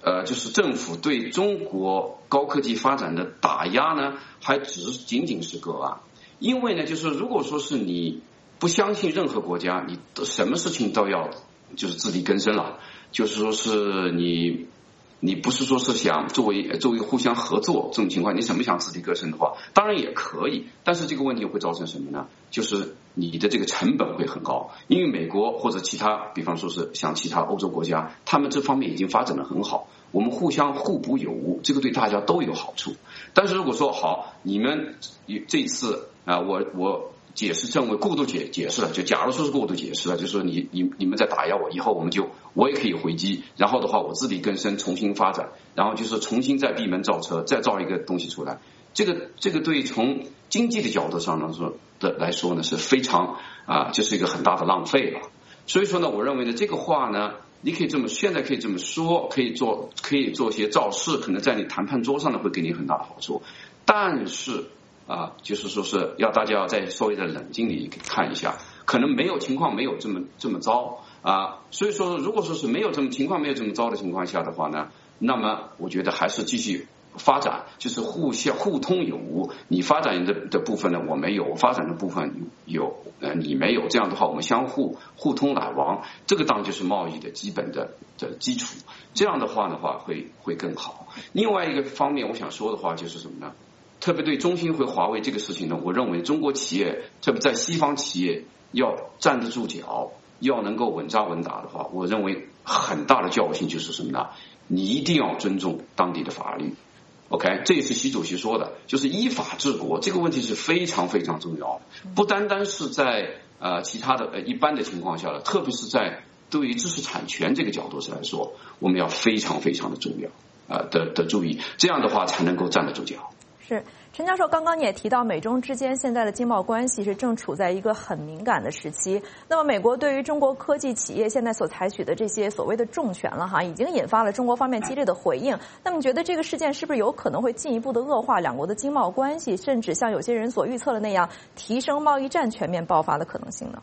Q: 就是政府对中国高科技发展的打压呢，还仅仅是个案。因为呢，就是如果说是你不相信任何国家，你什么事情都要就是自力更生了，就是说是你不是说是想作为互相合作这种情况，你什么想自力更生的话，当然也可以，但是这个问题会造成什么呢？就是你的这个成本会很高，因为美国或者其他，比方说是像其他欧洲国家，他们这方面已经发展得很好，我们互相互补有无，这个对大家都有好处。但是如果说好，你们这一次我解释称为过度解释了，就假如说是过度解释了，就是说你们在打压我，以后我也可以回击，然后的话我自力更生，重新发展，然后就是重新再闭门造车，再造一个东西出来。这个对从经济的角度上来说呢是非常就是一个很大的浪费了。所以说呢，我认为呢这个话呢，你可以现在可以这么说，可以做一些造势，可能在你谈判桌上呢会给你很大的好处，但是就是说是要大家要再稍微的冷静地看一下，可能情况没有这么糟所以说如果说是情况没有这么糟的情况下的话呢，那么我觉得还是继续发展，就是互通有无，你发展的部分呢我没有，我发展的部分有你没有，这样的话我们相互通来往，这个当然就是贸易的基本的基础，这样的话会更好。另外一个方面我想说的话就是什么呢？特别对中兴和华为这个事情呢，我认为中国企业，特别在西方企业要站得住脚，要能够稳扎稳打的话，我认为很大的教训就是什么呢？你一定要尊重当地的法律。OK， 这也是习主席说的，就是依法治国，这个问题是非常非常重要的，不单单是在其他的一般的情况下了，特别是在对于知识产权这个角度上来说，我们要非常非常的重要的注意，这样的话才能够站得住脚。
B: 是陈教授，刚刚你也提到，美中之间现在的经贸关系是正处在一个很敏感的时期。那么，美国对于中国科技企业现在所采取的这些所谓的重拳了已经引发了中国方面激烈的回应。那么，你觉得这个事件是不是有可能会进一步的恶化两国的经贸关系，甚至像有些人所预测的那样，提升贸易战全面爆发的可能性呢？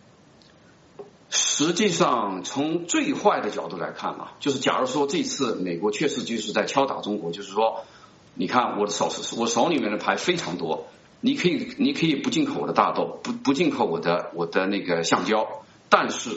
Q: 实际上，从最坏的角度来看就是假如说这次美国确实就是在敲打中国，就是说。你看我手里面的牌非常多，你可以不进口我的大豆，不进口我的那个橡胶，但是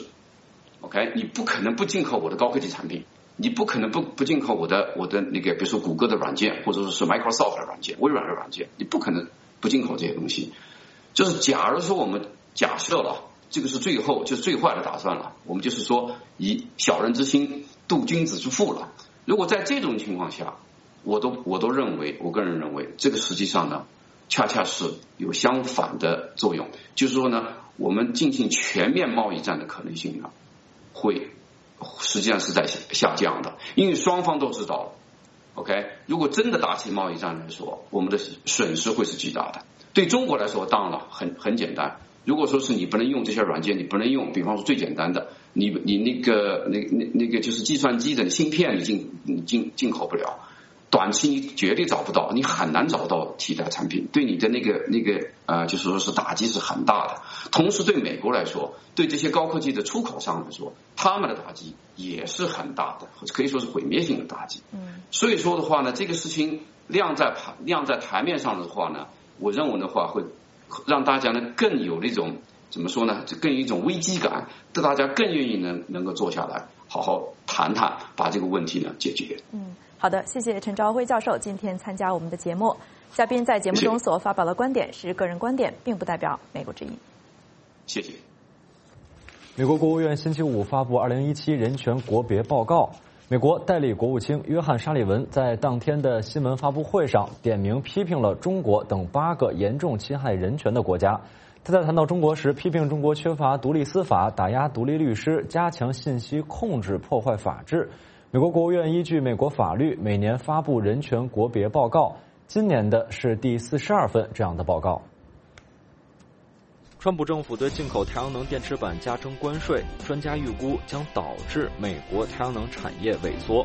Q: OK 你不可能不进口我的高科技产品，你不可能不进口我的那个比如说谷歌的软件，或者说是 Microsoft 的软件，微软的软件，你不可能不进口这些东西。就是假如说我们假设了这个是最后就是最坏的打算了，我们就是说以小人之心度君子之腹了。如果在这种情况下，我都认为，我个人认为，这个实际上呢，恰恰是有相反的作用，就是说呢，我们进行全面贸易战的可能性呢，会实际上是在下降的，因为双方都知道了 ，OK， 如果真的打起贸易战来说，我们的损失会是巨大的。对中国来说，当然了，很简单，如果说是你不能用这些软件，你不能用，比方说最简单的，你那个就是计算机的芯片，你进口不了。短期你绝对找不到，你很难找到替代产品，对你的那个就是说是打击是很大的。同时对美国来说，对这些高科技的出口商来说，他们的打击也是很大的，可以说是毁灭性的打击。所以说的话呢，这个事情亮在台面上的话呢，我认为的话会让大家呢更有那种怎么说呢，更有一种危机感，让大家更愿意能够坐下来好好谈谈，把这个问题呢解决。
B: 好的，谢谢陈朝晖教授今天参加我们的节目。嘉宾在节目中所发表的观点是个人观点，并不代表美国之音。
Q: 谢谢。
A: 美国国务院星期五发布2017人权国别报告。美国代理国务卿约翰·沙利文在当天的新闻发布会上点名批评了中国等8个严重侵害人权的国家。他在谈到中国时，批评中国缺乏独立司法、打压独立律师、加强信息控制、破坏法治。美国国务院依据美国法律，每年发布人权国别报告，今年的是第42份这样的报告。川普政府对进口太阳能电池板加征关税，专家预估将导致美国太阳能产业萎缩。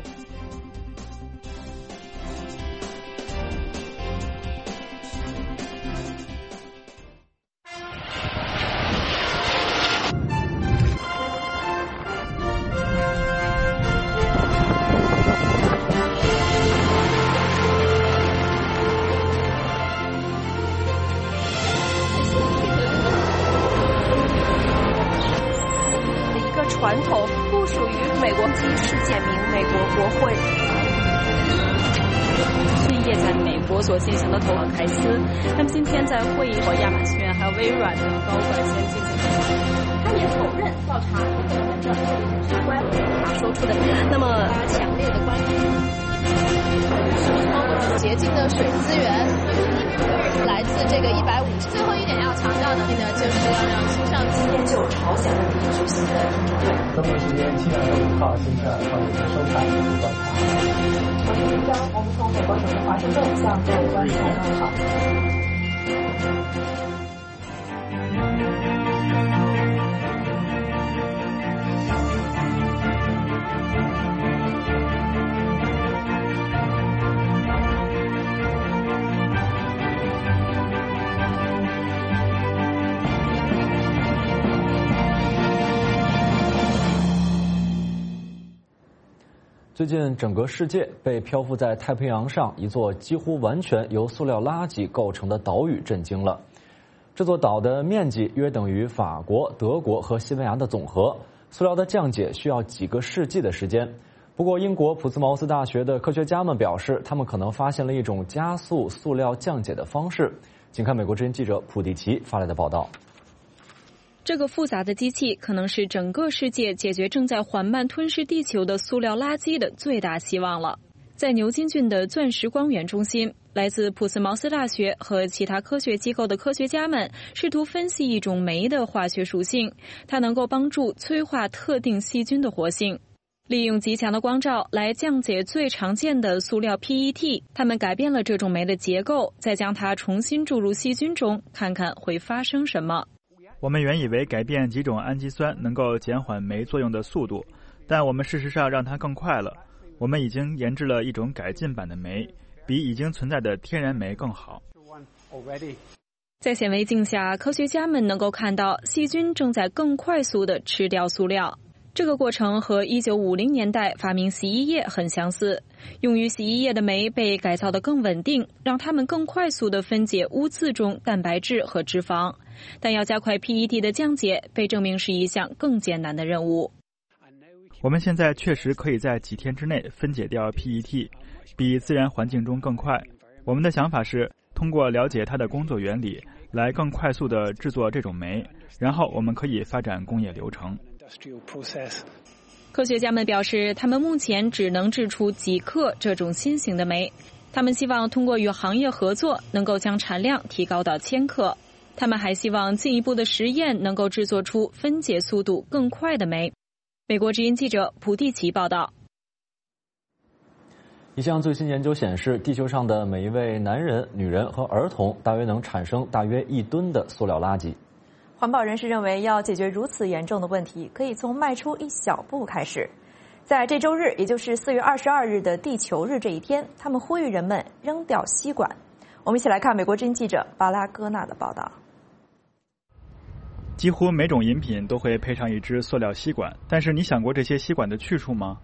R: 传统，不属于美国及世界名美国国会。
D: 深夜在美国所进行的投开司，那么今天在会议和亚马逊还有微软的高管先进行。
R: 他也否认调查部门的相关他说出的，那么强烈的关注。
C: 洁净的水资源来自这个150。最后一点要强调的呢，就是要让新上
B: 今天就朝鲜问题举行的
M: 中国时间7月5号星期二上午收看观察。
B: 我是林章，我们从美国首都华盛顿向各位观众问好。
A: 最近，整个世界被漂浮在太平洋上一座几乎完全由塑料垃圾构成的岛屿震惊了。这座岛的面积约等于法国、德国和西班牙的总和，塑料的降解需要几个世纪的时间。不过，英国普兹茅斯大学的科学家们表示，他们可能发现了一种加速塑料降解的方式。请看美国之音记者普蒂奇发来的报道。
D: 这个复杂的机器可能是整个世界解决正在缓慢吞噬地球的塑料垃圾的最大希望了。在牛津郡的钻石光源中心，来自普斯茅斯大学和其他科学机构的科学家们试图分析一种酶的化学属性，它能够帮助催化特定细菌的活性。利用极强的光照来降解最常见的塑料 PET， 他们改变了这种酶的结构，再将它重新注入细菌中，看看会发生什么。
S: 我们原以为改变几种氨基酸能够减缓酶作用的速度，但我们事实上让它更快了。我们已经研制了一种改进版的酶，比已经存在的天然酶更好。
D: 在显微镜下，科学家们能够看到细菌正在更快速地吃掉塑料。这个过程和1950年代发明洗衣液很相似，用于洗衣液的酶被改造得更稳定，让它们更快速地分解污渍中蛋白质和脂肪。但要加快 PET 的降解，被证明是一项更艰难的任务。
S: 我们现在确实可以在几天之内分解掉 PET， 比自然环境中更快。我们的想法是通过了解它的工作原理，来更快速地制作这种酶，然后我们可以发展工业流程。
D: 科学家们表示，他们目前只能制出几克这种新型的酶，他们希望通过与行业合作，能够将产量提高到1000克。他们还希望进一步的实验能够制作出分解速度更快的酶。美国之音记者普蒂奇报道。
A: 一项最新研究显示，地球上的每一位男人、女人和儿童大约能产生大约1吨的塑料垃圾。
B: 环保人士认为，要解决如此严重的问题，可以从迈出一小步开始。在这周日，也就是4月22日的地球日这一天，他们呼吁人们扔掉吸管。我们一起来看美国之音记者巴拉戈纳的报道。
S: 几乎每种饮品都会配上一只塑料吸管，但是你想过这些吸管的去处吗？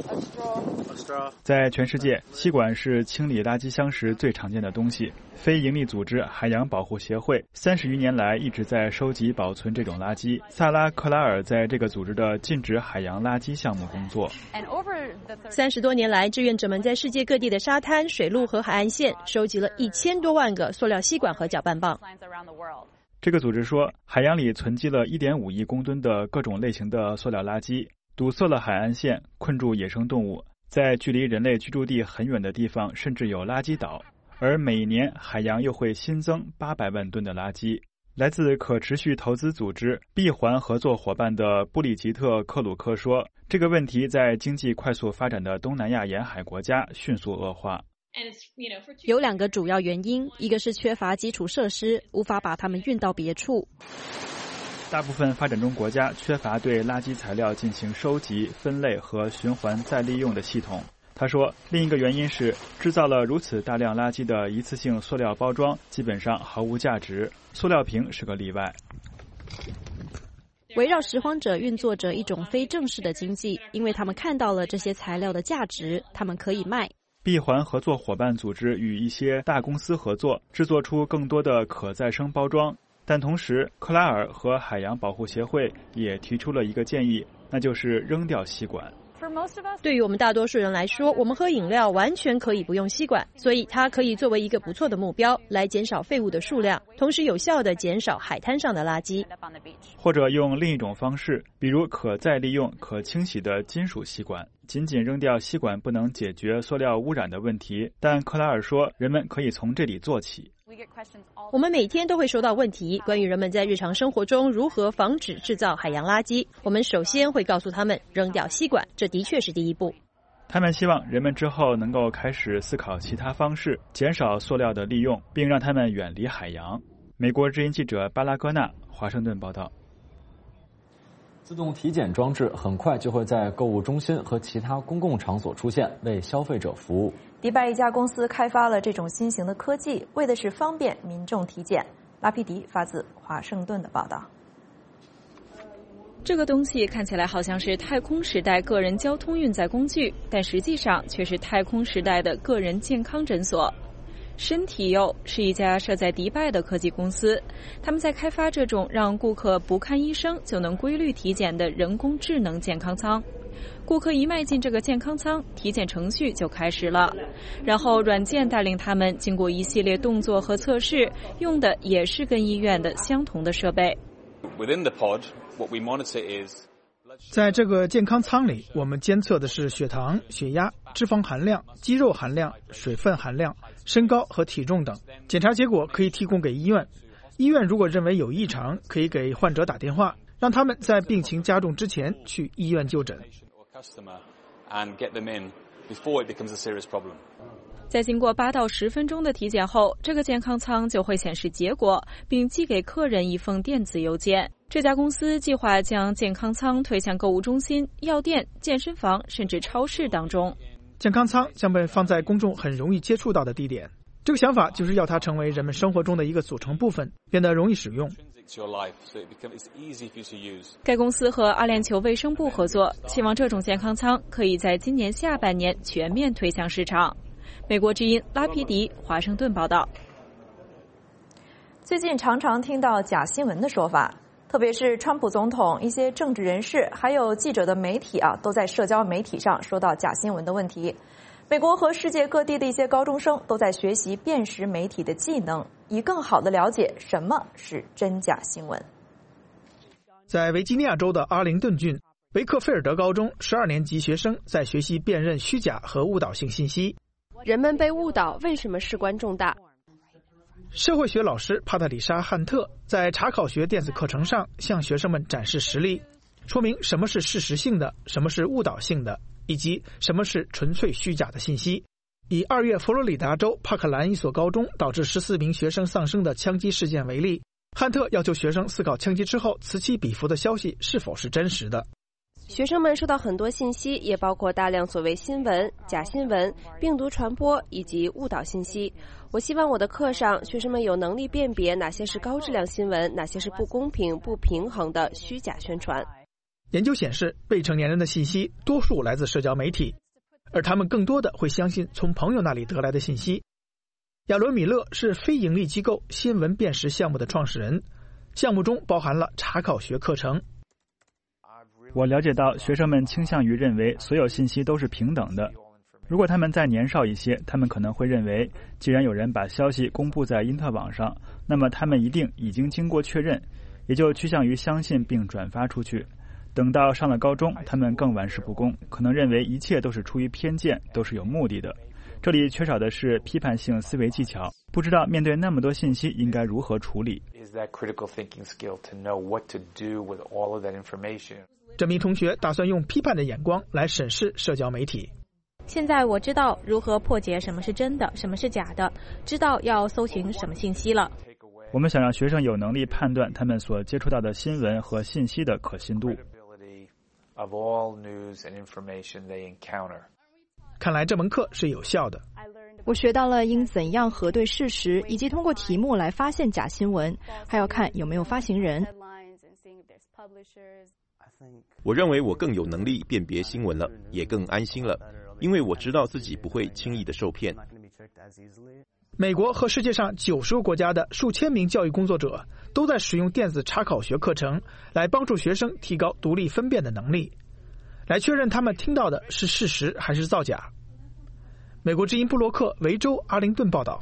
S: 在全世界，吸管是清理垃圾箱时最常见的东西。非营利组织海洋保护协会30余年来一直在收集保存这种垃圾。萨拉·克拉尔在这个组织的禁止海洋垃圾项目工作。
T: 30多年来，志愿者们在世界各地的沙滩、水路和海岸线收集了1000多万个塑料吸管和搅拌棒。
S: 这个组织说，海洋里存积了1.5亿公吨的各种类型的塑料垃圾，堵塞了海岸线，困住野生动物。在距离人类居住地很远的地方，甚至有垃圾岛。而每年海洋又会新增800万吨的垃圾。来自可持续投资组织闭环合作伙伴的布里吉特·克鲁克说，这个问题在经济快速发展的东南亚沿海国家迅速恶化。
T: 有2个主要原因，一个是缺乏基础设施，无法把它们运到别处。
S: 大部分发展中国家缺乏对垃圾材料进行收集、分类和循环再利用的系统。他说，另一个原因是制造了如此大量垃圾的一次性塑料包装基本上毫无价值，塑料瓶是个例外。
T: 围绕拾荒者运作着一种非正式的经济，因为他们看到了这些材料的价值，他们可以卖。
S: 闭环合作伙伴组织与一些大公司合作，制作出更多的可再生包装。但同时，克拉尔和海洋保护协会也提出了一个建议， 那就是扔掉吸管。
T: 对于我们大多数人来说，我们喝饮料完全可以不用吸管，所以它可以作为一个不错的目标，来减少废物的数量，同时有效地减少海滩上的垃圾。
S: 或者用另一种方式，比如可再利用、可清洗的金属吸管。仅仅扔掉吸管不能解决塑料污染的问题，但克拉尔说，人们可以从这里做起。
T: 我们每天都会收到问题，关于人们在日常生活中如何防止制造海洋垃圾。我们首先会告诉他们扔掉吸管，这的确是第一步。
S: 他们希望人们之后能够开始思考其他方式，减少塑料的利用，并让他们远离海洋。美国之音记者巴拉戈纳，华盛顿报道。
A: 自动体检装置很快就会在购物中心和其他公共场所出现，为消费者服务。
B: 迪拜一家公司开发了这种新型的科技，为的是方便民众体检。拉皮迪发自华盛顿的报道。
D: 这个东西看起来好像是太空时代个人交通运载工具，但实际上却是太空时代的个人健康诊所。身体佑是一家设在迪拜的科技公司，他们在开发这种让顾客不看医生就能规律体检的人工智能健康舱。顾客一迈进这个健康舱，体检程序就开始了，然后软件带领他们经过一系列动作和测试，用的也是跟医院的相同的设备。
J: 在这个健康舱里，我们监测的是血糖、血压、脂肪含量、肌肉含量、水分含量、身高和体重等。检查结果可以提供给医院，医院如果认为有异常，可以给患者打电话，让他们在病情加重之前去医院就诊。
D: 在经过8到10分钟的体检后，这个健康舱就会显示结果，并寄给客人一封电子邮件。这家公司计划将健康舱推向购物中心、药店、健身房甚至超市当中。
J: 健康舱将被放在公众很容易接触到的地点。这个想法就是要它成为人们生活中的一个组成部分，变得容易使用。
D: 该公司和阿联酋卫生部合作，希望这种健康舱可以在今年下半年全面推向市场。美国之音拉皮迪，华盛顿报道。
B: 最近常常听到假新闻的说法，特别是川普总统、一些政治人士还有记者的媒体都在社交媒体上说到假新闻的问题。美国和世界各地的一些高中生都在学习辨识媒体的技能，以更好地了解什么是真假新闻。
J: 在维吉尼亚州的阿灵顿郡维克菲尔德高中12年级学生在学习辨认虚假和误导性信息。
U: 人们被误导为什么事关重大？
J: 社会学老师帕特里莎·汉特在查考学电子课程上向学生们展示实例，说明什么是事实性的，什么是误导性的，以及什么是纯粹虚假的信息。以2月佛罗里达州帕克兰一所高中导致14名学生丧生的枪击事件为例，汉特要求学生思考枪击之后此起彼伏的消息是否是真实的。
U: 学生们收到很多信息，也包括大量所谓新闻、假新闻、病毒传播以及误导信息。我希望我的课上，学生们有能力辨别哪些是高质量新闻，哪些是不公平、不平衡的虚假宣传。
J: 研究显示，未成年人的信息多数来自社交媒体，而他们更多的会相信从朋友那里得来的信息。亚伦·米勒是非营利机构新闻辨识项目的创始人，项目中包含了查考学课程。
S: 我了解到学生们倾向于认为所有信息都是平等的。如果他们再年少一些，他们可能会认为，既然有人把消息公布在因特网上，那么他们一定已经经过确认，也就趋向于相信并转发出去。等到上了高中，他们更玩世不恭，可能认为一切都是出于偏见，都是有目的的。这里缺少的是批判性思维技巧，不知道面对那么多信息应该如何处理。
J: 这名同学打算用批判的眼光来审视社交媒体。
T: 现在我知道如何破解什么是真的，什么是假的，知道要搜寻什么信息了。
S: 我们想让学生有能力判断他们所接触到的新闻和信息的可信度。
J: 看来这门课是有效的。
V: 我学到了应怎样核对事实，以及通过题目来发现假新闻，还要看有没有发行人。
W: 我认为我更有能力辨别新闻了，也更安心了，因为我知道自己不会轻易的受骗。
J: 美国和世界上90个国家的数千名教育工作者都在使用电子查考学课程来帮助学生提高独立分辨的能力，来确认他们听到的是事实还是造假。美国之音布洛克维州阿灵顿报道。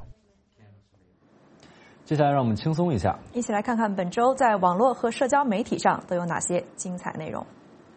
A: 接下来让我们轻松一下，
B: 一起来看看本周在网络和社交媒体上都有哪些精彩内容。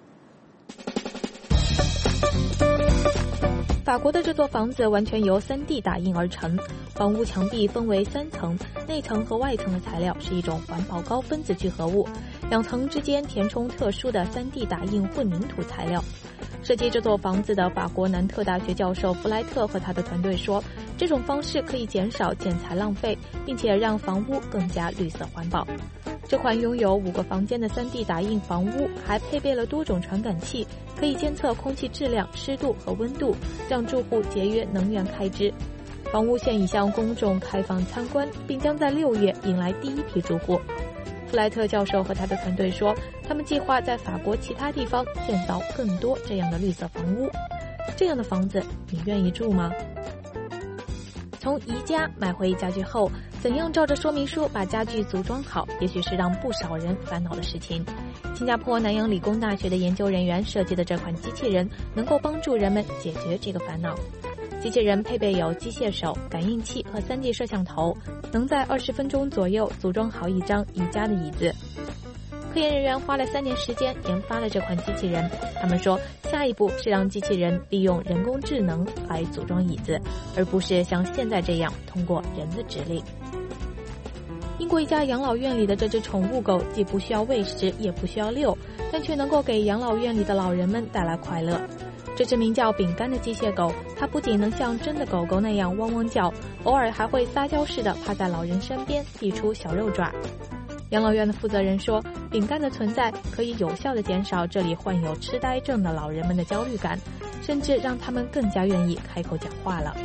V: 法国的这座房子完全由 3D 打印而成，房屋墙壁分为3层，内层和外层的材料是一种环保高分子聚合物，2层之间填充特殊的 3D 打印混凝土材料。设计这座房子的法国南特大学教授弗莱特和他的团队说，这种方式可以减少建材浪费，并且让房屋更加绿色环保。这款拥有5个房间的 3D 打印房屋还配备了多种传感器，可以监测空气质量、湿度和温度，让住户节约能源开支。房屋现已向公众开放参观，并将在6月迎来第一批住户。弗莱特教授和他的团队说，他们计划在法国其他地方建造更多这样的绿色房屋。这样的房子，你愿意住吗？从宜家买回家具后，怎样照着说明书把家具组装好，也许是让不少人烦恼的事情。新加坡南洋理工大学的研究人员设计的这款机器人，能够帮助人们解决这个烦恼。机器人配备有机械手、感应器和 3D 摄像头，能在20分钟左右组装好一张宜家的椅子。科研人员花了3年时间研发了这款机器人，他们说下一步是让机器人利用人工智能来组装椅子，而不是像现在这样通过人的指令。英国一家养老院里的这只宠物狗既不需要喂食也不需要遛，但却能够给养老院里的老人们带来快乐。这只名叫饼干的机械狗，它不仅能像真的狗狗那样汪汪叫，偶尔还会撒娇似的趴在老人身边递出小肉爪。养老院的负责人说，饼干的存在可以有效地减少这里患有痴呆症的老人们的焦虑感，甚至让他们更加愿意开口讲话了。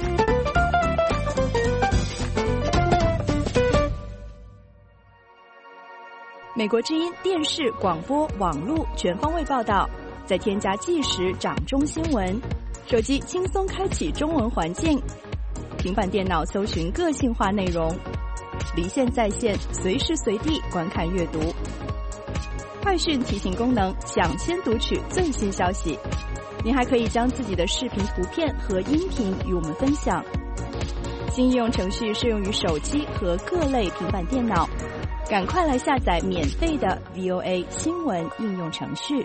V: 美国之音电视、广播、网络全方位报道，再添加即时掌中新闻，手机轻松开启中文环境，平板电脑搜寻个性化内容，离线在线，随时随地观看阅读。快讯提醒功能，抢先读取最新消息。您还可以将自己的视频、图片和音频与我们分享。新应用程序适用于手机和各类平板电脑，赶快来下载免费的 VOA 新闻应用程序。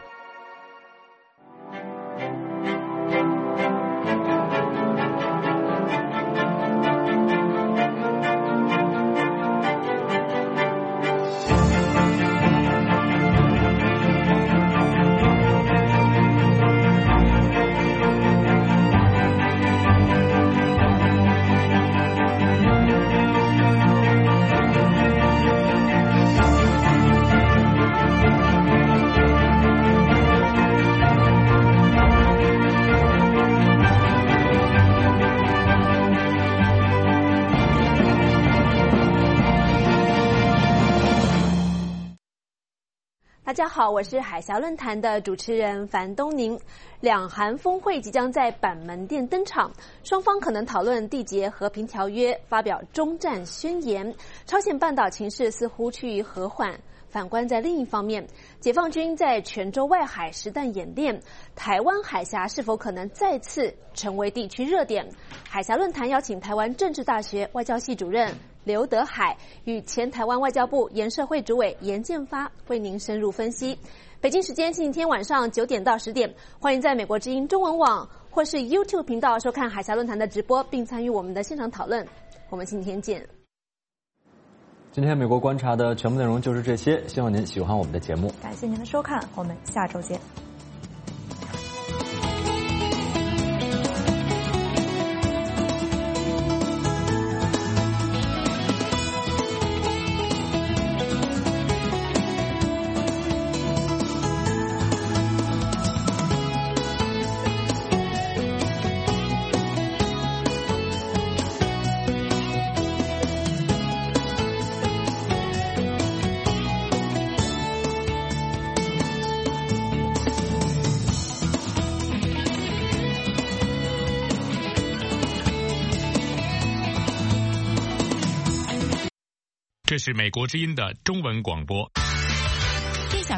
F: 大家好，我是海峡论坛的主持人樊东宁。两韩峰会即将在板门店登场，双方可能讨论缔结和平条约，发表终战宣言。朝鲜半岛情势似乎趋于和缓。反观在另一方面，解放军在泉州外海实弹演练，台湾海峡是否可能再次成为地区热点？海峡论坛邀请台湾政治大学外交系主任刘德海与前台湾外交部研社会主委严建发为您深入分析。北京时间星期天晚上9点到10点，欢迎在美国之音中文网或是 YouTube 频道收看海峡论坛的直播，并参与我们的现场讨论。我们星期天见。
A: 今天美国观察的全部内容就是这些，希望您喜欢我们的节目。
B: 感谢您的收看，我们下周见。
G: 这是美国之音的中文广播。